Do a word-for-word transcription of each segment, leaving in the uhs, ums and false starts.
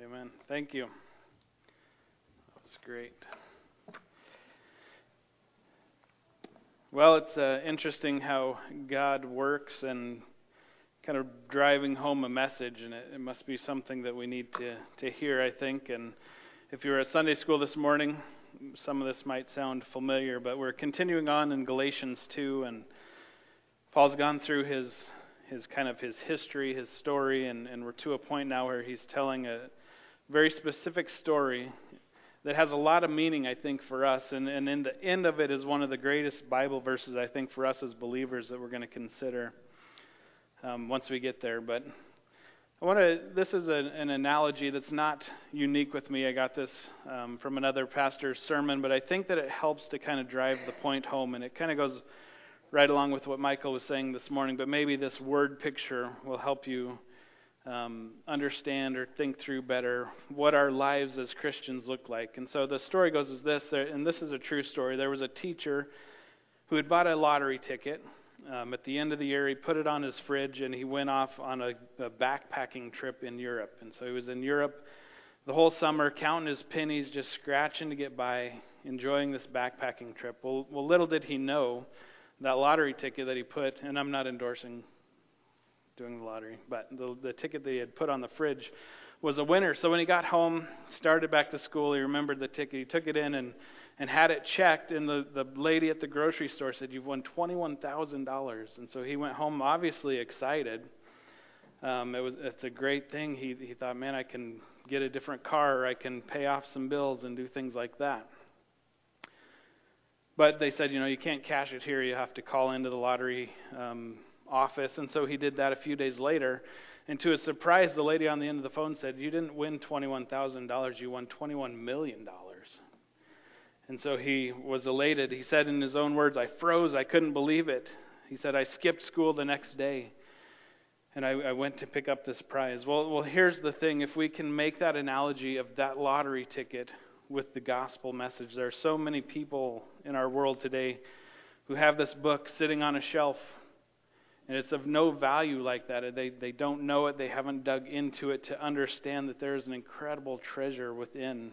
Amen. Thank you. That was great. Well, it's uh, interesting how God works and kind of driving home a message, and it, it must be something that we need to, to hear, I think. And if you were at Sunday school this morning, some of this might sound familiar, but we're continuing on in Galatians two, and Paul's gone through his his kind of his history, his story, and, and we're to a point now where he's telling a very specific story that has a lot of meaning, I think, for us. And, and in the end of it is one of the greatest Bible verses, I think, for us as believers that we're going to consider um, once we get there. But I want to. This is a, an analogy that's not unique with me. I got this um, from another pastor's sermon, but I think that it helps to kind of drive the point home, and it kind of goes right along with what Michael was saying this morning. But maybe this word picture will help you um, understand or think through better what our lives as Christians look like. And so the story goes as this, and this is a true story. There was a teacher who had bought a lottery ticket. Um, at the end of the year, he put it on his fridge, and he went off on a, a backpacking trip in Europe. And so he was in Europe the whole summer, counting his pennies, just scratching to get by, enjoying this backpacking trip. Well, well, little did he know that lottery ticket that he put, and I'm not endorsing doing the lottery, but the, the ticket that he had put on the fridge was a winner. So when he got home, started back to school, he remembered the ticket. He took it in and, and had it checked, and the, the lady at the grocery store said, "You've won twenty-one thousand dollars. And so he went home obviously excited. Um, it was it's a great thing. He, he thought, man, I can get a different car, or I can pay off some bills and do things like that. But they said, you know, you can't cash it here. You have to call into the lottery um, office. And so he did that a few days later. And to his surprise, the lady on the end of the phone said, "You didn't win twenty-one thousand dollars. You won twenty-one million dollars. And so he was elated. He said in his own words, "I froze. I couldn't believe it." He said, "I skipped school the next day, and I, I went to pick up this prize." Well, well, here's the thing. If we can make that analogy of that lottery ticket with the gospel message, there are so many people in our world today who have this book sitting on a shelf, and it's of no value like that. They they don't know it. They haven't dug into it to understand that there is an incredible treasure within.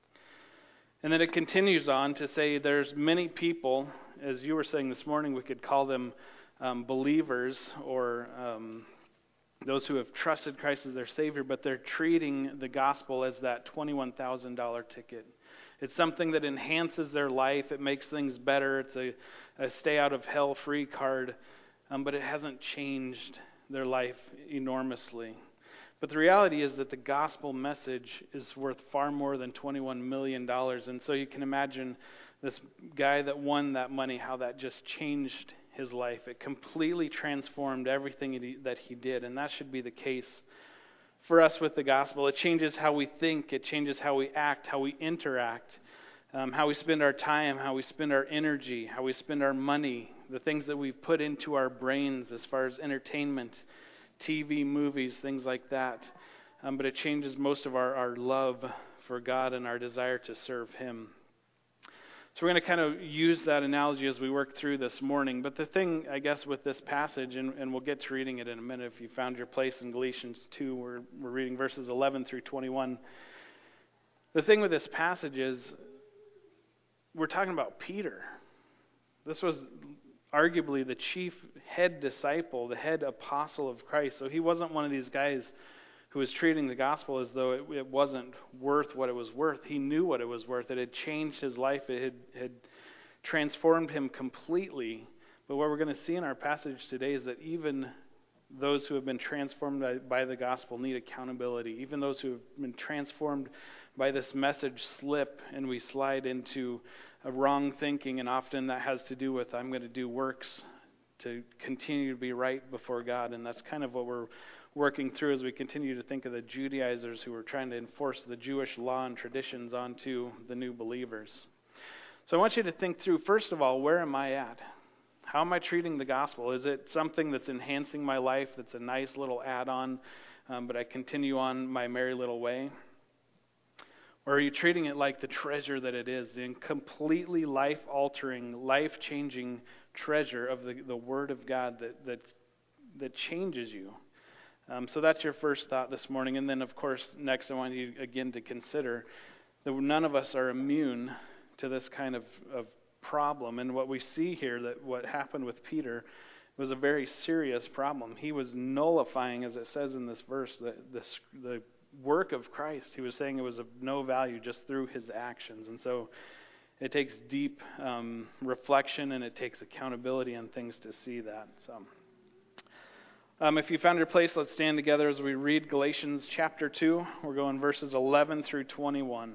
And then it continues on to say there's many people, as you were saying this morning, we could call them um, believers or um, those who have trusted Christ as their Savior, but they're treating the gospel as that twenty-one thousand dollars ticket. It's something that enhances their life. It makes things better. It's a, a stay out of hell free card, um, but it hasn't changed their life enormously. But the reality is that the gospel message is worth far more than twenty-one million dollars. And so you can imagine this guy that won that money, how that just changed his life. It completely transformed everything that he did. And that should be the case for us with the gospel. It changes how we think. It changes how we act, how we interact, um, how we spend our time, how we spend our energy, how we spend our money, the things that we put into our brains as far as entertainment, T V, movies, things like that. Um, but it changes most of our, our love for God and our desire to serve Him. So we're going to kind of use that analogy as we work through this morning. But the thing, I guess, with this passage, and, and we'll get to reading it in a minute if you found your place in Galatians two, we're, we're reading verses eleven through twenty-one. The thing with this passage is we're talking about Peter. This was arguably the chief head disciple, the head apostle of Christ. So he wasn't one of these guys who was treating the gospel as though it, it wasn't worth what it was worth. He knew what it was worth. It had changed his life. It had, had transformed him completely. But what we're going to see in our passage today is that even those who have been transformed by, by the gospel need accountability. Even those who have been transformed by this message slip and we slide into a wrong thinking, and often that has to do with I'm going to do works to continue to be right before God. And that's kind of what we're working through as we continue to think of the Judaizers who were trying to enforce the Jewish law and traditions onto the new believers. So I want you to think through, first of all, where am I at? How am I treating the gospel? Is it something that's enhancing my life, that's a nice little add-on, um, but I continue on my merry little way? Or are you treating it like the treasure that it is, the completely life-altering, life-changing treasure of the, the Word of God that, that, that changes you? Um, so that's your first thought this morning. And then, of course, next I want you again to consider that none of us are immune to this kind of, of problem. And what we see here, that what happened with Peter was a very serious problem. He was nullifying, as it says in this verse, the, the, the work of Christ. He was saying it was of no value just through his actions. And so it takes deep um, reflection, and it takes accountability and things to see that. So, um, if you found your place, let's stand together as we read Galatians chapter two. We're going verses eleven through twenty-one.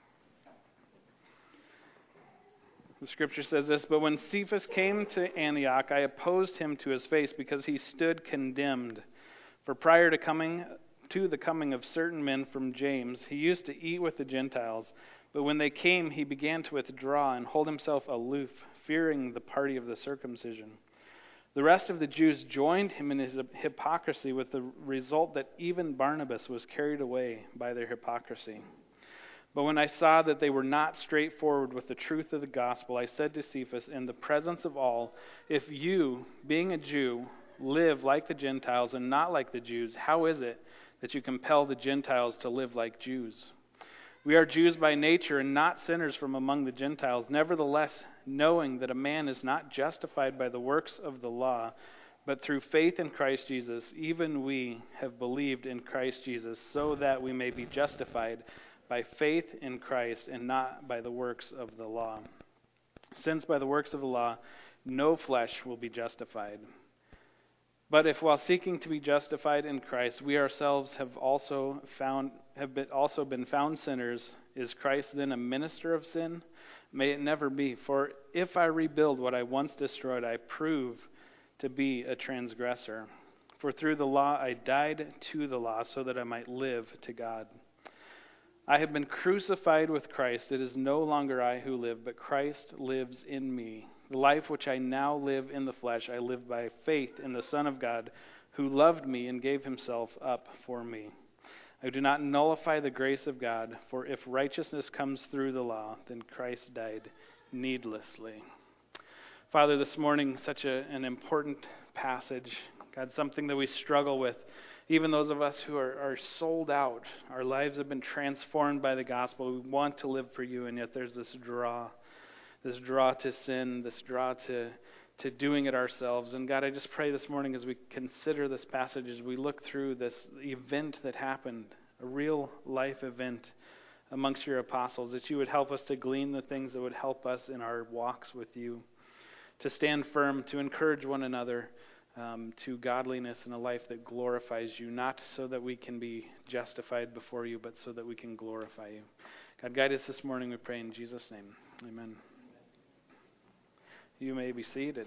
The scripture says this, "But when Cephas came to Antioch, I opposed him to his face because he stood condemned. For prior to coming to the coming of certain men from James, he used to eat with the Gentiles. But when they came, he began to withdraw and hold himself aloof, fearing the party of the circumcision. The rest of the Jews joined him in his hypocrisy, with the result that even Barnabas was carried away by their hypocrisy. But when I saw that they were not straightforward with the truth of the gospel, I said to Cephas in the presence of all, 'If you, being a Jew, live like the Gentiles and not like the Jews, how is it that you compel the Gentiles to live like Jews? We are Jews by nature and not sinners from among the Gentiles. Nevertheless, knowing that a man is not justified by the works of the law, but through faith in Christ Jesus, even we have believed in Christ Jesus, so that we may be justified by faith in Christ and not by the works of the law. Since by the works of the law, no flesh will be justified. But if while seeking to be justified in Christ, we ourselves have also found have been, also been found sinners, is Christ then a minister of sin? May it never be. For if I rebuild what I once destroyed, I prove to be a transgressor. For through the law I died to the law, so that I might live to God. I have been crucified with Christ. It is no longer I who live, but Christ lives in me. The life which I now live in the flesh, I live by faith in the Son of God, who loved me and gave himself up for me. I do not nullify the grace of God, for if righteousness comes through the law, then Christ died needlessly." Father, this morning, such a, an important passage. God, something that we struggle with. Even those of us who are, are sold out, our lives have been transformed by the gospel. We want to live for you, and yet there's this draw. This draw to sin, this draw to, to doing it ourselves. And God, I just pray this morning as we consider this passage, as we look through this event that happened, a real life event amongst your apostles, that you would help us to glean the things that would help us in our walks with you, to stand firm, to encourage one another um, to godliness and a life that glorifies you, not so that we can be justified before you, but so that we can glorify you. God, guide us this morning, we pray in Jesus' name. Amen. You may be seated.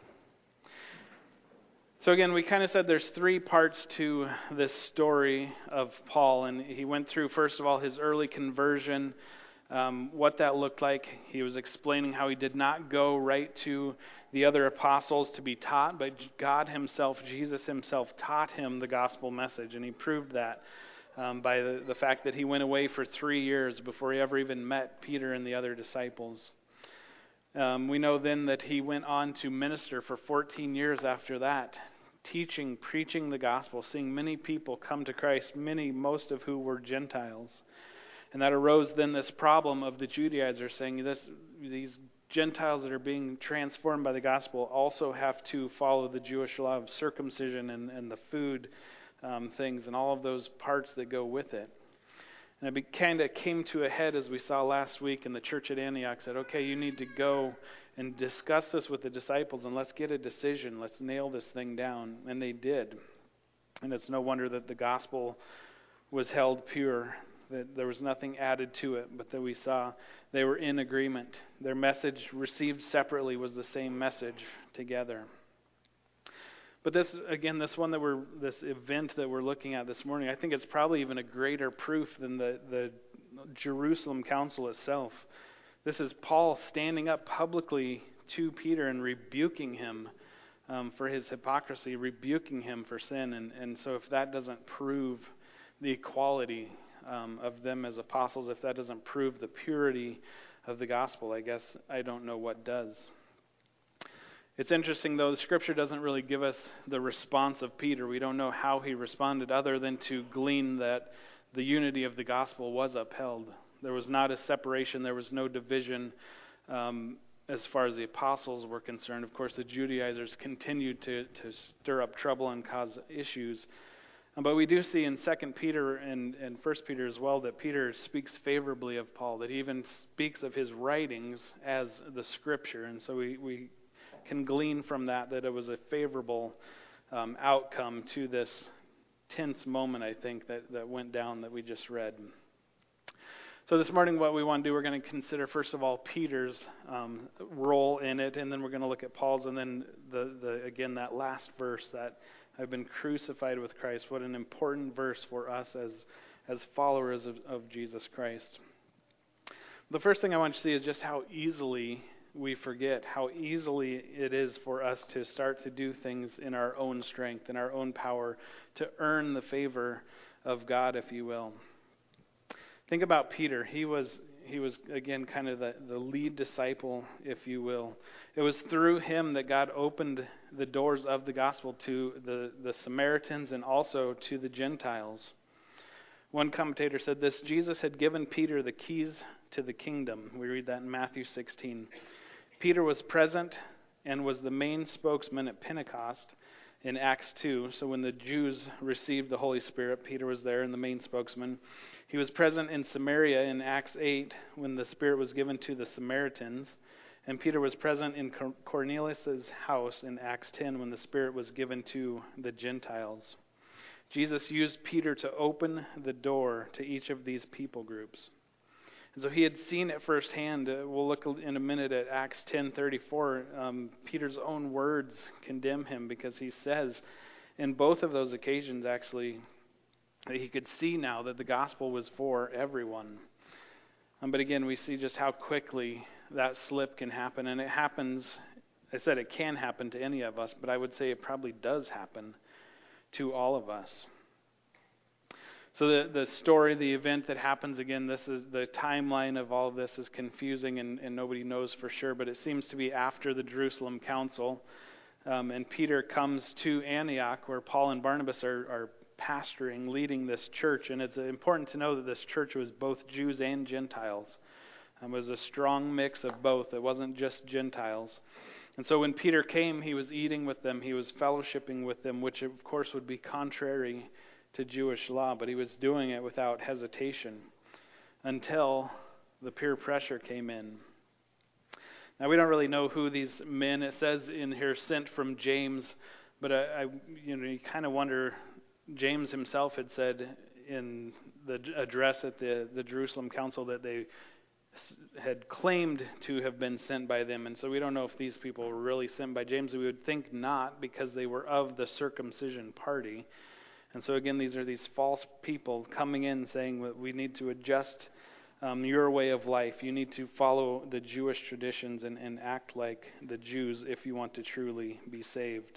So again, we kind of said there's three parts to this story of Paul. And he went through, first of all, his early conversion, um, what that looked like. He was explaining how he did not go right to the other apostles to be taught, but God himself, Jesus himself, taught him the gospel message. And he proved that um, by the, the fact that he went away for three years before he ever even met Peter and the other disciples. Um, we know then that he went on to minister for fourteen years after that, teaching, preaching the gospel, seeing many people come to Christ, many, most of who were Gentiles. And that arose then this problem of the Judaizers saying this, these Gentiles that are being transformed by the gospel also have to follow the Jewish law of circumcision and, and the food um, things and all of those parts that go with it. And it kind of came to a head as we saw last week, and the church at Antioch said, okay, you need to go and discuss this with the disciples, and let's get a decision. Let's nail this thing down. And they did. And it's no wonder that the gospel was held pure, that there was nothing added to it, but that we saw they were in agreement. Their message received separately was the same message together. But this, again, this one that we're, this event that we're looking at this morning, I think it's probably even a greater proof than the, the Jerusalem council itself. This is Paul standing up publicly to Peter and rebuking him um, for his hypocrisy, rebuking him for sin. And, and so if that doesn't prove the equality um, of them as apostles, if that doesn't prove the purity of the gospel, I guess I don't know what does. It's interesting, though, the Scripture doesn't really give us the response of Peter. We don't know how he responded other than to glean that the unity of the gospel was upheld. There was not a separation. There was no division um, as far as the apostles were concerned. Of course, the Judaizers continued to, to stir up trouble and cause issues. But we do see in Second Peter and, and First Peter as well that Peter speaks favorably of Paul, that he even speaks of his writings as the Scripture. And so we, we can glean from that that it was a favorable um, outcome to this tense moment, I think, that, that went down that we just read. So this morning what we want to do, we're going to consider, first of all, Peter's um, role in it, and then we're going to look at Paul's, and then, the, the again, that last verse, that I've been crucified with Christ. What an important verse for us as as followers of, of Jesus Christ. The first thing I want you to see is just how easily we forget, how easily it is for us to start to do things in our own strength, in our own power, to earn the favor of God, if you will. Think about Peter. He was, he was again, kind of the, the lead disciple, if you will. It was through him that God opened the doors of the gospel to the, the Samaritans and also to the Gentiles. One commentator said this: Jesus had given Peter the keys to the kingdom. We read that in Matthew sixteen. Peter was present and was the main spokesman at Pentecost in Acts two. So when the Jews received the Holy Spirit, Peter was there and the main spokesman. He was present in Samaria in Acts eight when the Spirit was given to the Samaritans. And Peter was present in Cornelius' house in Acts ten when the Spirit was given to the Gentiles. Jesus used Peter to open the door to each of these people groups. And so he had seen it firsthand. Uh, we'll look in a minute at Acts ten thirty-four. Um, Peter's own words condemn him because he says in both of those occasions, actually, that he could see now that the gospel was for everyone. Um, but again, we see just how quickly that slip can happen. And it happens, I said it can happen to any of us, but I would say it probably does happen to all of us. So the, the story, the event that happens, again, this is the timeline of all of this is confusing and, and nobody knows for sure, but it seems to be after the Jerusalem Council. Um, and Peter comes to Antioch where Paul and Barnabas are, are pastoring, leading this church. And it's important to know that this church was both Jews and Gentiles. It was a strong mix of both. It wasn't just Gentiles. And so when Peter came, he was eating with them. He was fellowshipping with them, which of course would be contrary to Jewish law. But he was doing it without hesitation until the peer pressure came in. Now we don't really know who these men, it says in here, sent from James. But I, I you know, you kind of wonder, James himself had said in the address at the, the Jerusalem Council that they had claimed to have been sent by them. And so we don't know if these people were really sent by James. We would think not, because they were of the circumcision party. And so again, these are these false people coming in saying that we need to adjust um, your way of life. You need to follow the Jewish traditions and, and act like the Jews if you want to truly be saved.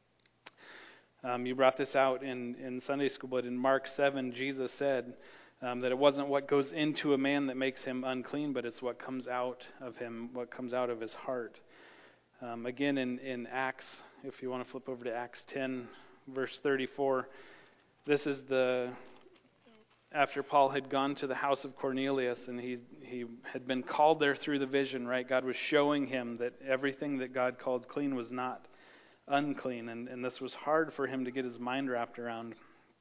Um, you brought this out in, in Sunday school, but in Mark seven, Jesus said um, that it wasn't what goes into a man that makes him unclean, but it's what comes out of him, what comes out of his heart. Um, again, in, in Acts, if you want to flip over to Acts ten, verse thirty-four, this is the, after Paul had gone to the house of Cornelius, and he, he had been called there through the vision, right? God was showing him that everything that God called clean was not unclean, and, and this was hard for him to get his mind wrapped around.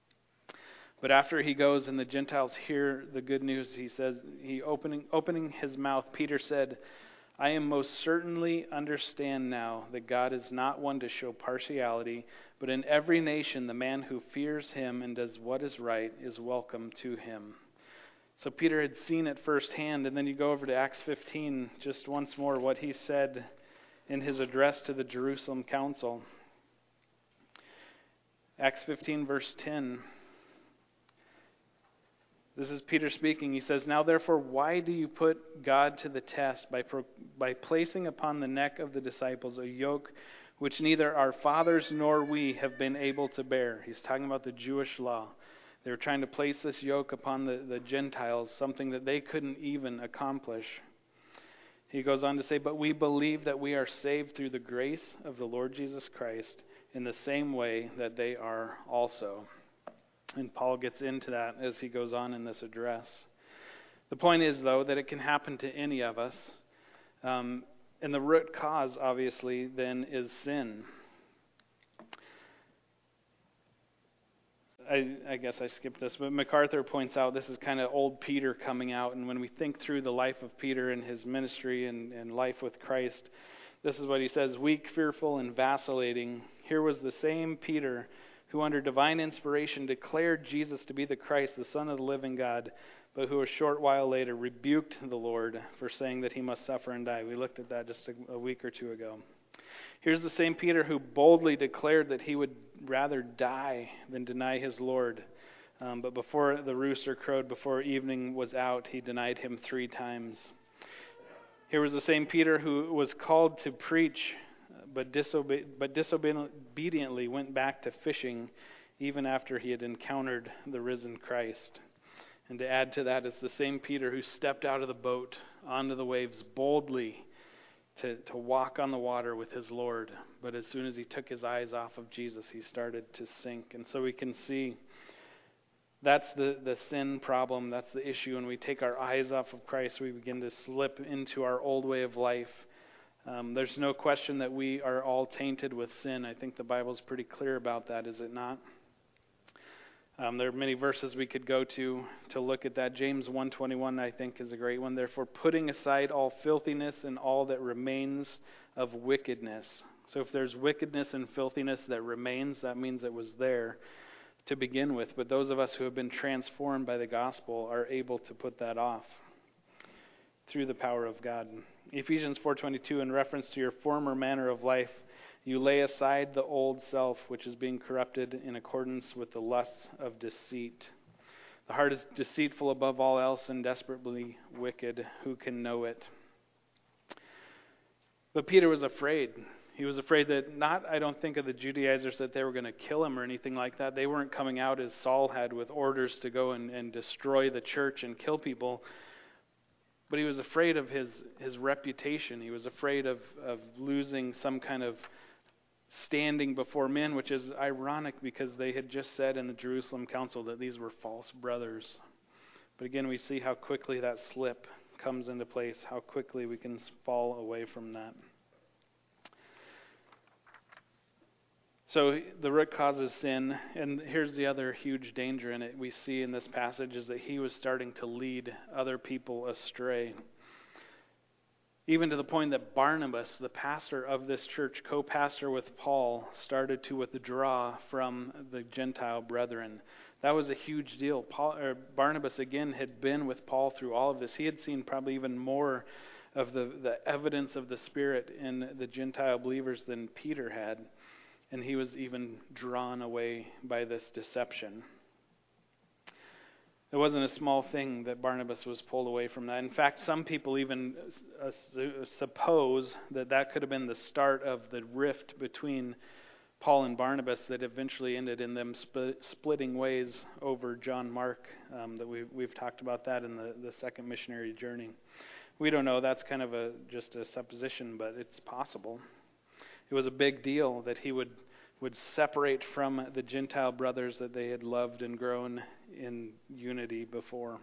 But after he goes and the Gentiles hear the good news, he says, he opening opening his mouth, Peter said, I am most certainly understand now that God is not one to show partiality, but in every nation the man who fears him and does what is right is welcome to him. So Peter had seen it firsthand, and then you go over to Acts fifteen, just once more what he said in his address to the Jerusalem Council. Acts fifteen, verse ten. This is Peter speaking. He says, now therefore, why do you put God to the test by pro- by placing upon the neck of the disciples a yoke which neither our fathers nor we have been able to bear? He's talking about the Jewish law. They were trying to place this yoke upon the, the Gentiles, something that they couldn't even accomplish. He goes on to say, but we believe that we are saved through the grace of the Lord Jesus Christ in the same way that they are also. And Paul gets into that as he goes on in this address. The point is, though, that it can happen to any of us. Um, and the root cause, obviously, then is sin. I, I guess I skipped this, but MacArthur points out this is kind of old Peter coming out, and when we think through the life of Peter and his ministry and, and life with Christ, this is what he says: weak, fearful, and vacillating, here was the same Peter who under divine inspiration declared Jesus to be the Christ, the Son of the living God, but who a short while later rebuked the Lord for saying that he must suffer and die. We looked at that just a, a week or two ago. Here's the same Peter who boldly declared that he would rather die than deny his Lord. Um, but before the rooster crowed, before evening was out, he denied him three times. Here was the same Peter who was called to preach, but, disobe- but disobediently went back to fishing even after he had encountered the risen Christ. And to add to that is the same Peter who stepped out of the boat onto the waves boldly To, to walk on the water with his Lord. But as soon as he took his eyes off of Jesus, he started to sink. And so we can see that's the, the sin problem. That's the issue. When we take our eyes off of Christ, we begin to slip into our old way of life. Um, there's no question that we are all tainted with sin. I think the Bible's pretty clear about that, is it not? Um, there are many verses we could go to to look at that. James one twenty-one, I think, is a great one. Therefore, putting aside all filthiness and all that remains of wickedness. So if there's wickedness and filthiness that remains, that means it was there to begin with. But those of us who have been transformed by the gospel are able to put that off through the power of God. Ephesians four twenty-two, in reference to your former manner of life, you lay aside the old self, which is being corrupted in accordance with the lusts of deceit. The heart is deceitful above all else and desperately wicked. Who can know it? But Peter was afraid. He was afraid that not, I don't think of the Judaizers, that they were going to kill him or anything like that. They weren't coming out as Saul had with orders to go and, and destroy the church and kill people. But he was afraid of his, his reputation. He was afraid of, of losing some kind of standing before men, which is ironic because they had just said in the Jerusalem Council that these were false brothers. But again, we see how quickly that slip comes into place, how quickly we can fall away from that. So the root cause is sin, and here's the other huge danger in it we see in this passage is that he was starting to lead other people astray. Even to the point that Barnabas, the pastor of this church, co-pastor with Paul, started to withdraw from the Gentile brethren. That was a huge deal. Paul, or Barnabas, again, had been with Paul through all of this. He had seen probably even more of the, the evidence of the Spirit in the Gentile believers than Peter had. And he was even drawn away by this deception. It wasn't a small thing that Barnabas was pulled away from that. In fact, some people even uh, suppose that that could have been the start of the rift between Paul and Barnabas that eventually ended in them sp- splitting ways over John Mark. Um, that we've, we've talked about that in the, the second missionary journey. We don't know. That's kind of a just a supposition, but it's possible. It was a big deal that he would would separate from the Gentile brothers that they had loved and grown in unity before.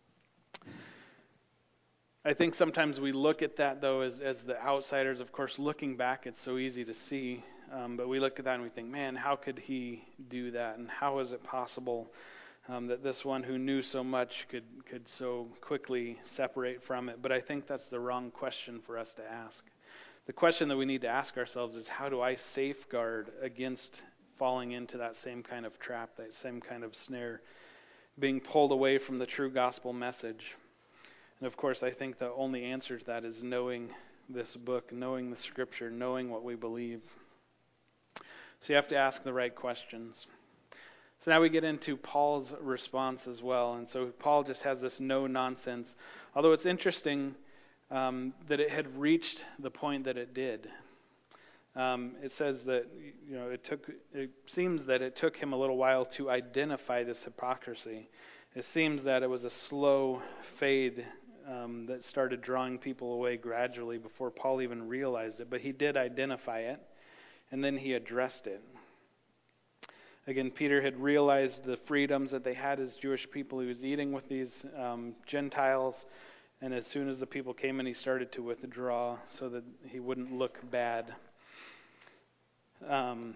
I think sometimes we look at that, though, as, as the outsiders. Of course, looking back, it's so easy to see. Um, but we look at that and we think, man, how could he do that? And how is it possible um, that this one who knew so much could, could so quickly separate from it? But I think that's the wrong question for us to ask. The question that we need to ask ourselves is, how do I safeguard against falling into that same kind of trap, that same kind of snare, being pulled away from the true gospel message? And of course, I think the only answer to that is knowing this book, knowing the Scripture, knowing what we believe. So you have to ask the right questions. So now we get into Paul's response as well. And so Paul just has this no nonsense. Although it's interesting Um, that it had reached the point that it did. Um, it says that you know it took. It seems that it took him a little while to identify this hypocrisy. It seems that it was a slow fade um, that started drawing people away gradually before Paul even realized it. But he did identify it, and then he addressed it. Again, Peter had realized the freedoms that they had as Jewish people. He was eating with these um, Gentiles, and as soon as the people came in, he started to withdraw so that he wouldn't look bad. Um,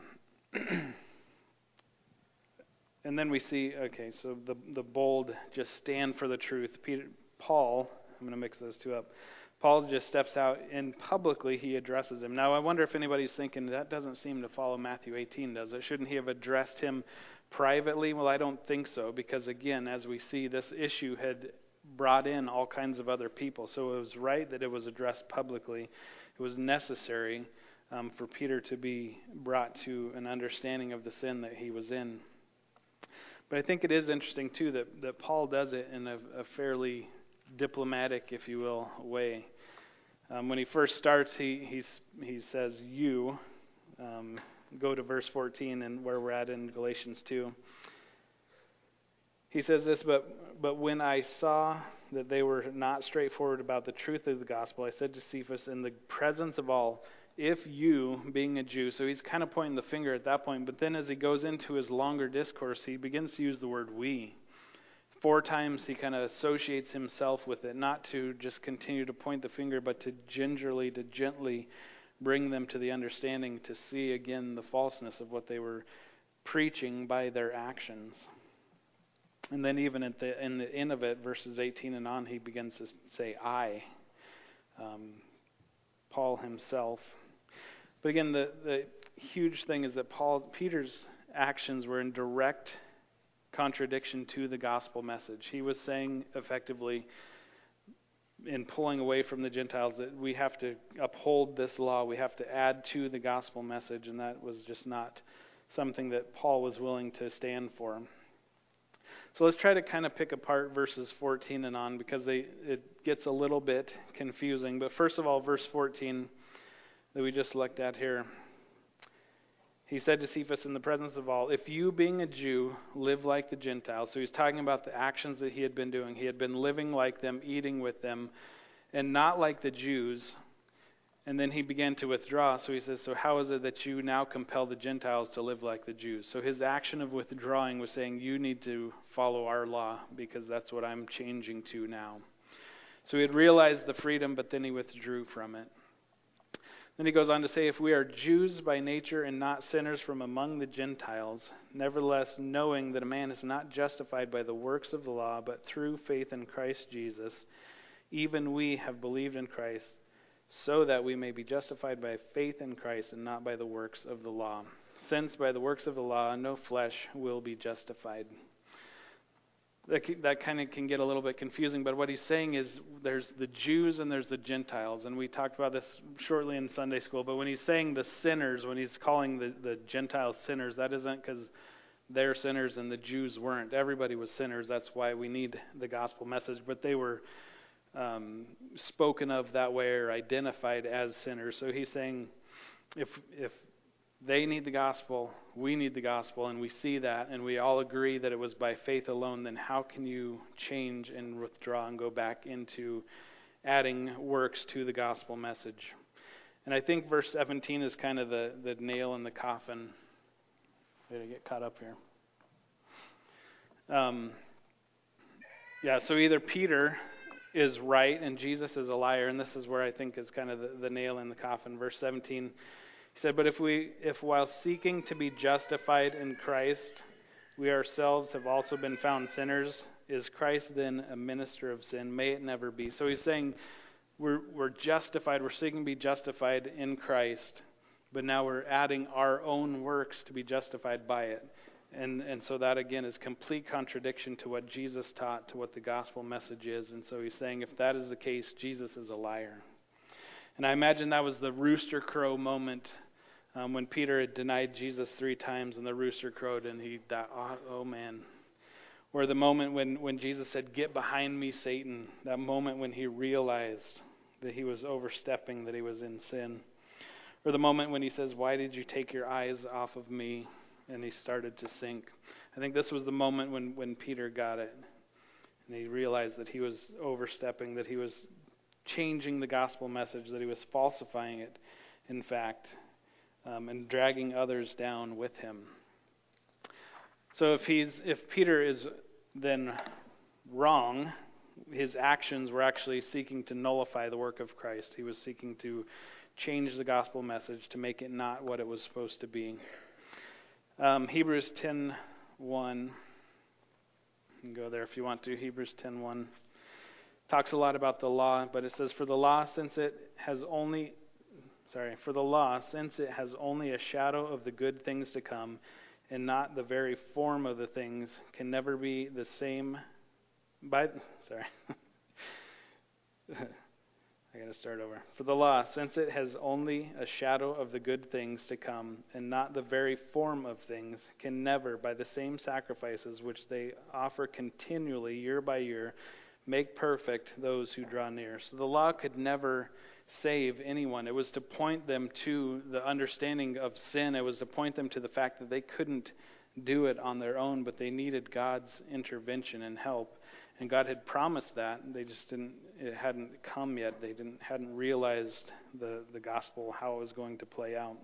and then we see, okay, so the the bold just stand for the truth. Peter, Paul, I'm going to mix those two up. Paul just steps out and publicly he addresses him. Now I wonder if anybody's thinking that doesn't seem to follow Matthew eighteen, does it? Shouldn't he have addressed him privately? Well, I don't think so, because again, as we see, this issue had brought in all kinds of other people. So it was right that it was addressed publicly. It was necessary um, for Peter to be brought to an understanding of the sin that he was in. But I think it is interesting too that, that Paul does it in a, a fairly diplomatic, if you will, way. Um, when he first starts, he he's, he says, you, um, go to verse fourteen and where we're at in Galatians two. He says this, but but when I saw that they were not straightforward about the truth of the gospel, I said to Cephas in the presence of all, if you, being a Jew, so he's kind of pointing the finger at that point, but then as he goes into his longer discourse, he begins to use the word we. Four times he kind of associates himself with it, not to just continue to point the finger, but to gingerly, to gently bring them to the understanding, to see again the falseness of what they were preaching by their actions. And then even at the in the end of it, verses eighteen and on, he begins to say, I, um, Paul himself. But again, the, the huge thing is that Paul, Peter's actions were in direct contradiction to the gospel message. He was saying effectively, in pulling away from the Gentiles, that we have to uphold this law, we have to add to the gospel message, and that was just not something that Paul was willing to stand for. So let's try to kind of pick apart verses fourteen and on, because they, it gets a little bit confusing. But first of all, verse fourteen that we just looked at here. He said to Cephas in the presence of all, if you, being a Jew, live like the Gentiles. So he's talking about the actions that he had been doing. He had been living like them, eating with them, and not like the Jews. And then he began to withdraw. So he says, so how is it that you now compel the Gentiles to live like the Jews? So his action of withdrawing was saying, you need to follow our law, because that's what I'm changing to now. So he had realized the freedom, but then he withdrew from it. Then he goes on to say, if we are Jews by nature and not sinners from among the Gentiles, nevertheless knowing that a man is not justified by the works of the law, but through faith in Christ Jesus, even we have believed in Christ, so that we may be justified by faith in Christ and not by the works of the law. Since by the works of the law no flesh will be justified. That, that kind of can get a little bit confusing, but what he's saying is there's the Jews and there's the Gentiles, and we talked about this shortly in Sunday school, but when he's saying the sinners, when he's calling the, the Gentiles sinners, that isn't because they're sinners and the Jews weren't. Everybody was sinners. That's why we need the gospel message, but they were um, spoken of that way or identified as sinners. So he's saying if if they need the gospel, we need the gospel, and we see that, and we all agree that it was by faith alone, then how can you change and withdraw and go back into adding works to the gospel message? And I think verse seventeen is kind of the, the nail in the coffin. Did I get caught up here? Um, yeah, so either Peter is right and Jesus is a liar, and this is where I think is kind of the, the nail in the coffin. Verse seventeen, he said, but if we, if while seeking to be justified in Christ, we ourselves have also been found sinners, is Christ then a minister of sin? May it never be. So he's saying we're we're justified, we're seeking to be justified in Christ, but now we're adding our own works to be justified by it. And and so that again is complete contradiction to what Jesus taught, to what the gospel message is. And so he's saying if that is the case, Jesus is a liar. And I imagine that was the rooster crow moment um, when Peter had denied Jesus three times and the rooster crowed and he died. Oh, oh man. Or the moment when, when Jesus said, get behind me, Satan. That moment when he realized that he was overstepping, that he was in sin. Or the moment when he says, why did you take your eyes off of me? And he started to sink. I think this was the moment when, when Peter got it. And he realized that he was overstepping, that he was changing the gospel message, that he was falsifying it, in fact, um, and dragging others down with him. So if he's if Peter is then wrong, his actions were actually seeking to nullify the work of Christ. He was seeking to change the gospel message to make it not what it was supposed to be. Um, Hebrews ten one. You can go there if you want to. Hebrews ten one talks a lot about the law, but it says, "For the law, since it has only, sorry, for the law, since it has only a shadow of the good things to come, and not the very form of the things, can never be the same." By sorry, I got to start over. For the law, since it has only a shadow of the good things to come, and not the very form of things, can never, by the same sacrifices which they offer continually, year by year, make perfect those who draw near. So the law could never save anyone. It was to point them to the understanding of sin. It was to point them to the fact that they couldn't do it on their own, but they needed God's intervention and help. And God had promised that. They just didn't, it hadn't come yet. They didn't hadn't realized the, the gospel, how it was going to play out.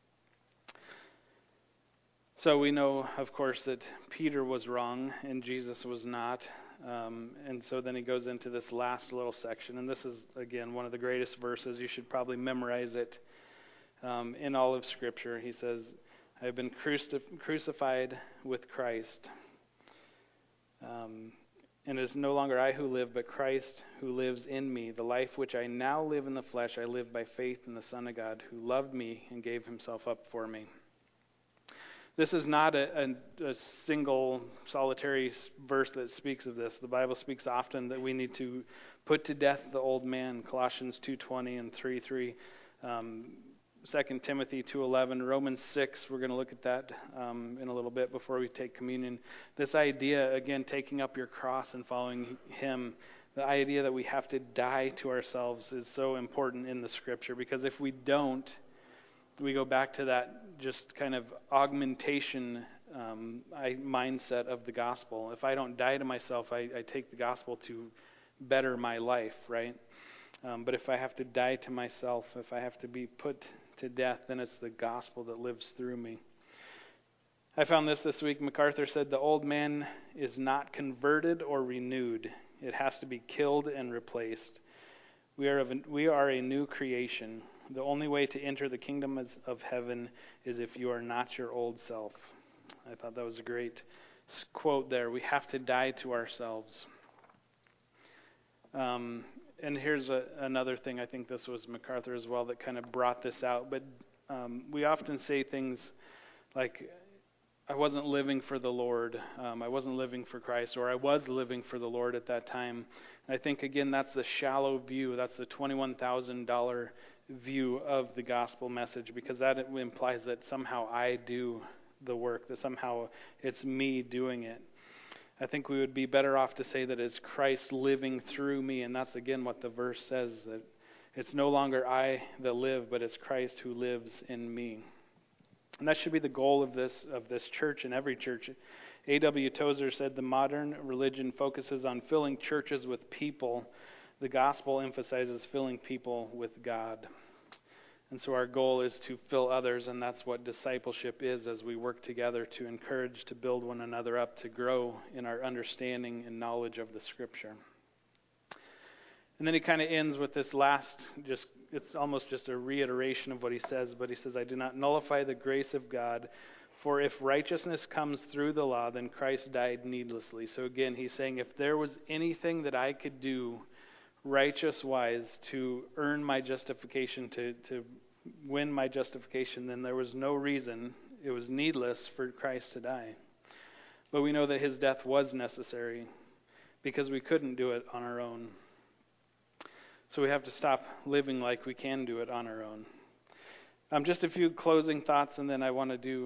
So we know, of course, that Peter was wrong and Jesus was not. Um, and so then he goes into this last little section. And this is, again, one of the greatest verses. You should probably memorize it um, in all of Scripture. He says, "I have been crucif- crucified with Christ. Um, and it is no longer I who live, but Christ who lives in me. The life which I now live in the flesh, I live by faith in the Son of God, who loved me and gave himself up for me." This is not a, a, a single solitary verse that speaks of this. The Bible speaks often that we need to put to death the old man, Colossians two twenty and three three, um, Second Timothy two eleven, Romans six. We're going to look at that um, in a little bit before we take communion. This idea, again, taking up your cross and following him, the idea that we have to die to ourselves is so important in the Scripture, because if we don't, we go back to that just kind of augmentation um, I, mindset of the gospel. If I don't die to myself, I, I take the gospel to better my life, right? Um, but if I have to die to myself, if I have to be put to death, then it's the gospel that lives through me. I found this this week. MacArthur said, "The old man is not converted or renewed. It has to be killed and replaced. We are, of a, we are a new creation. The only way to enter the kingdom of heaven is if you are not your old self." I thought that was a great quote there. We have to die to ourselves. Um, and here's a, another thing. I think this was MacArthur as well that kind of brought this out. But um, we often say things like, "I wasn't living for the Lord. Um, I wasn't living for Christ," or "I was living for the Lord at that time." And I think, again, that's the shallow view. That's the twenty-one thousand dollars view of the gospel message, because that implies that somehow I do the work, that somehow it's me doing it. I think we would be better off to say that it's Christ living through me, and that's again what the verse says, that it's no longer I that live, but it's Christ who lives in me. And that should be the goal of this of this church and every church. A W Tozer said, "The modern religion focuses on filling churches with people. The gospel emphasizes filling people with God." And so our goal is to fill others, and that's what discipleship is, as we work together to encourage, to build one another up, to grow in our understanding and knowledge of the Scripture. And then he kind of ends with this last, just it's almost just a reiteration of what he says, but he says, "I do not nullify the grace of God, for if righteousness comes through the law, then Christ died needlessly." So again, he's saying if there was anything that I could do righteous-wise to earn my justification, to, to win my justification, then there was no reason, it was needless for Christ to die. But we know that his death was necessary because we couldn't do it on our own. So we have to stop living like we can do it on our own. Um, just a few closing thoughts, and then I want to do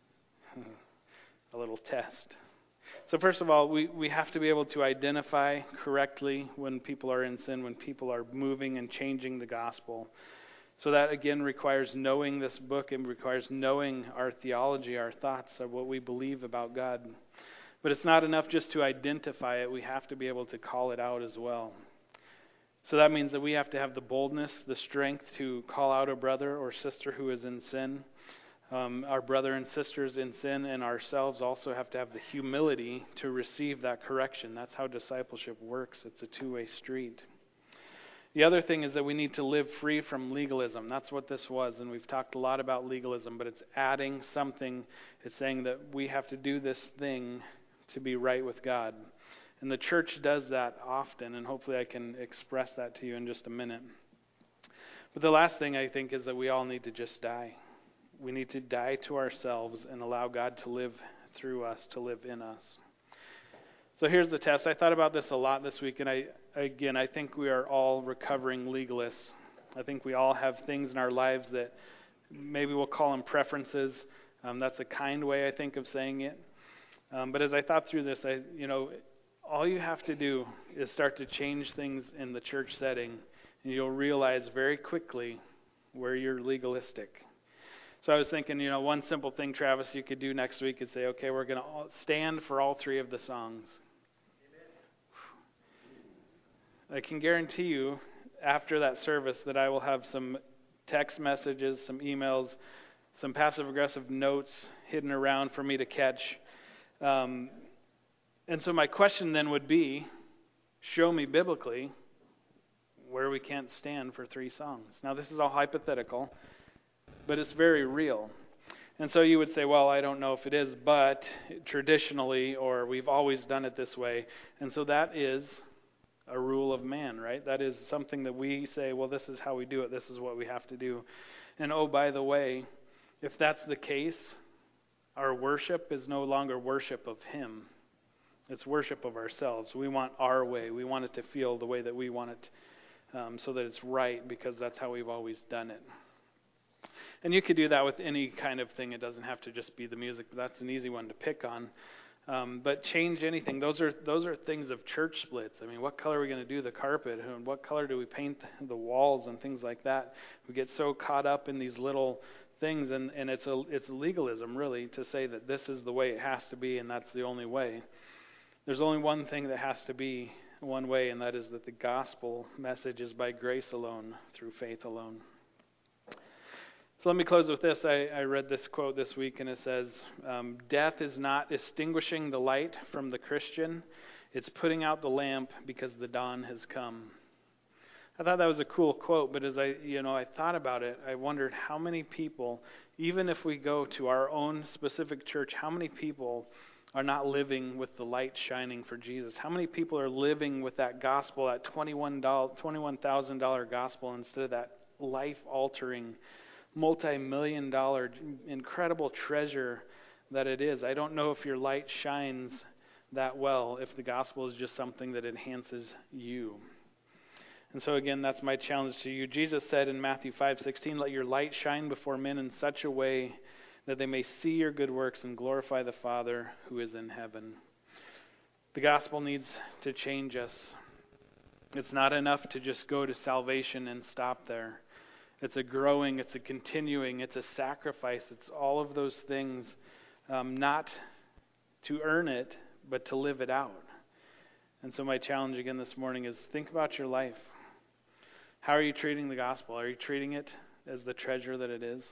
a little test. So first of all, we, we have to be able to identify correctly when people are in sin, when people are moving and changing the gospel. So that, again, requires knowing this book. It requires knowing our theology, our thoughts, of what we believe about God. But it's not enough just to identify it. We have to be able to call it out as well. So that means that we have to have the boldness, the strength to call out a brother or sister who is in sin. Um, our brother and sisters in sin and ourselves also have to have the humility to receive that correction. That's how discipleship works. It's a two-way street. The other thing is that we need to live free from legalism. That's what this was, and we've talked a lot about legalism, but it's adding something. It's saying that we have to do this thing to be right with God. And the church does that often, and hopefully I can express that to you in just a minute. But the last thing I think is that we all need to just die. We need to die to ourselves and allow God to live through us, to live in us. So here's the test. I thought about this a lot this week, and I again, I think we are all recovering legalists. I think we all have things in our lives that maybe we'll call them preferences. Um, that's a kind way, I think, of saying it. Um, but as I thought through this, I, you know, all you have to do is start to change things in the church setting, and you'll realize very quickly where you're legalistic. So I was thinking, you know, one simple thing, Travis, you could do next week is say, okay, we're going to stand for all three of the songs. Amen. I can guarantee you, after that service, that I will have some text messages, some emails, some passive-aggressive notes hidden around for me to catch. Um, and so my question then would be, show me biblically where we can't stand for three songs. Now, this is all hypothetical, but it's very real. And so you would say, well, I don't know if it is, but traditionally, or we've always done it this way. And so that is a rule of man, right? That is something that we say, well, this is how we do it. This is what we have to do. And oh, by the way, if that's the case, our worship is no longer worship of Him. It's worship of ourselves. We want our way. We want it to feel the way that we want it, um, so that it's right, because that's how we've always done it. And you could do that with any kind of thing. It doesn't have to just be the music, but that's an easy one to pick on. Um, but change anything. Those are those are things of church splits. I mean, what color are we going to do the carpet? And what color do we paint the walls and things like that? We get so caught up in these little things, and, and it's a it's legalism, really, to say that this is the way it has to be, and that's the only way. There's only one thing that has to be one way, and that is that the gospel message is by grace alone, through faith alone. So let me close with this. I, I read this quote this week, and it says, um, death is not extinguishing the light from the Christian. It's putting out the lamp because the dawn has come. I thought that was a cool quote, but as I, you know, I thought about it, I wondered how many people, even if we go to our own specific church, how many people are not living with the light shining for Jesus? How many people are living with that gospel, that twenty-one thousand dollars gospel, instead of that life-altering, multi-million dollar, incredible treasure that it is? I don't know if your light shines that well if the gospel is just something that enhances you. And so again, that's my challenge to you. Jesus said in Matthew five sixteen, let your light shine before men in such a way that they may see your good works and glorify the Father who is in heaven. The gospel needs to change us. It's not enough to just go to salvation and stop there. It's a growing, it's a continuing, it's a sacrifice. It's all of those things, um, not to earn it, but to live it out. And so my challenge again this morning is think about your life. How are you treating the gospel? Are you treating it as the treasure that it is?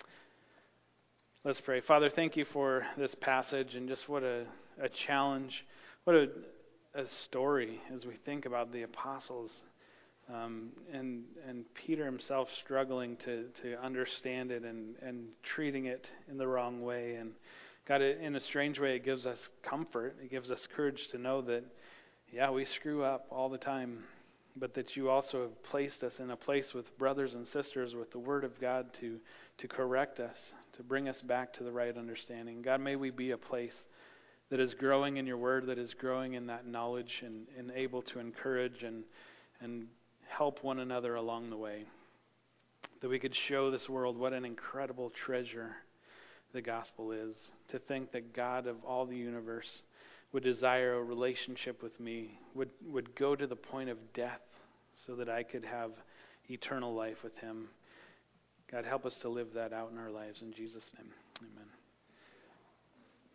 Let's pray. Father, thank you for this passage, and just what a, a challenge, what a, a story as we think about the apostles. Um, and and Peter himself struggling to, to understand it and, and treating it in the wrong way. And God, in a strange way, it gives us comfort. It gives us courage to know that, yeah, we screw up all the time, but that you also have placed us in a place with brothers and sisters with the Word of God to, to correct us, to bring us back to the right understanding. God, may we be a place that is growing in your Word, that is growing in that knowledge, and, and able to encourage and and help one another along the way. That we could show this world what an incredible treasure the gospel is. To think that God of all the universe would desire a relationship with me, would, would go to the point of death so that I could have eternal life with Him. God, help us to live that out in our lives. In Jesus' name, amen.